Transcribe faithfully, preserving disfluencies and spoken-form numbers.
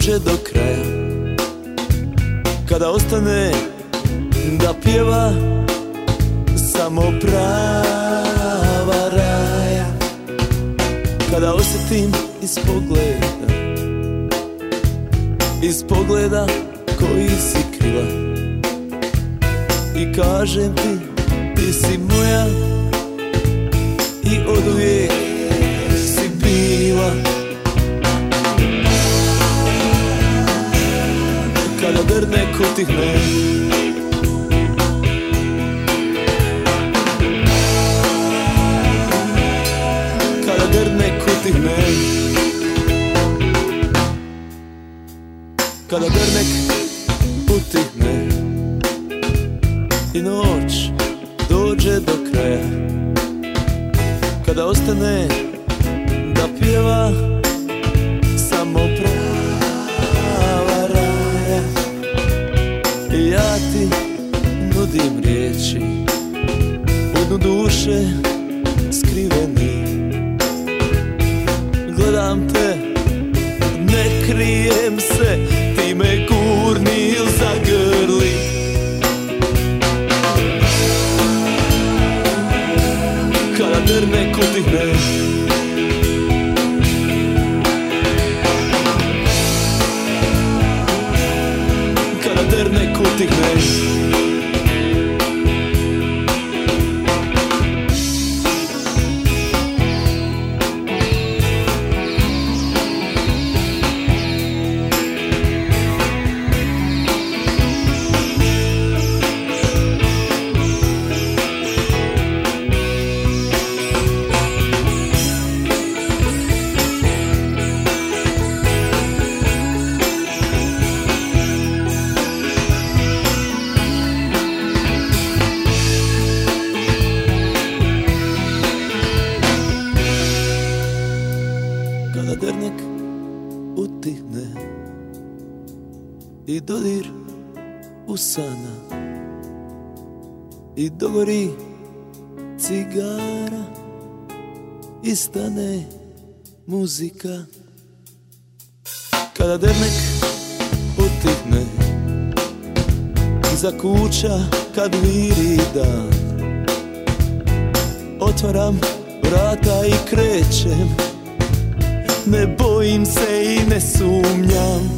dođe do kraja, kada ostane da pjeva samo prava raja, kada osjetim iz pogleda, iz pogleda koji si krila, i kažem ti, ti si moja i oduvijek si bila. Kada drnek utihne, kada drnek utihne, kada drnek utihne i noć dođe do kraja, kada ostane da pjeva samo prava raja, i ja ti nudim riječi u dnu duše skriveni. Gledam te, ne krijem se, ti me gurni ili zagrli. Kada drnek utihne, kada drnek utihne, kada drnek utihne i dodir usana i dogori cigara i stane muzika. Kada drnek utihne iza kuća kad viri dan, otvaram vrata i krećem, ne bojim se i ne sumnjam.